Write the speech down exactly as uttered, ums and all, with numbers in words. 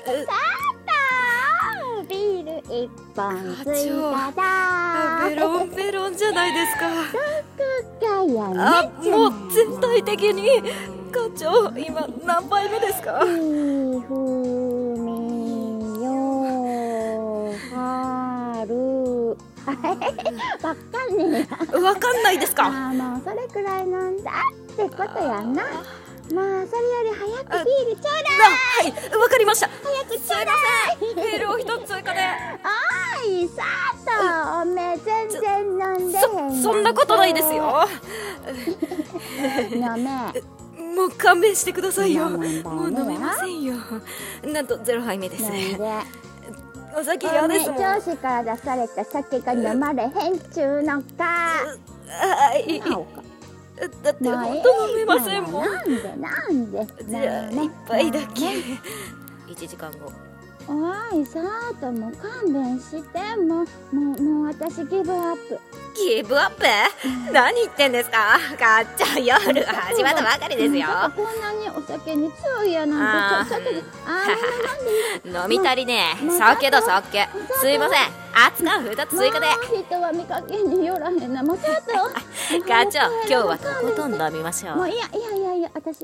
ビール一本追加だ。 ベロンベロンじゃないですか。 かやね。 あ、もう全体的に課長今何杯目ですか？ ひふみよはるわかんねえわかんないですか？ あもうそれくらい飲んだってことやな。まあそれより早くビールちょうだい。 はい、わかりました。 早くちょうだい。 ビールを一つ追加で。 おいさーとおめえ全然飲んでへん。 そ、そんなことないですよ。 飲め。 もう勘弁してくださいよ。 飲めもう飲めませんよ。なんとゼロ杯目です。 なんでお酒嫌ですもん。 上司から出された酒が飲まれへんちゅうのか。 はい。だって本当飲めませんもん。 なんでなんで。 じゃあ一杯だけ。一時間後。 おいさーとも勘弁してもうもうもう私ギブアップ。 ギブアップ？何言ってんですか？かっちゃん夜始まったばかりですよ。 こんなにお酒に強いやなんてちょっとあー飲み足りねえ。酒だ酒。すいません。熱燗ふたつ追加で。 人は見かけによらへんな。もうちょっと課長今日はとことん飲みましょう。 もういやいやいやいや私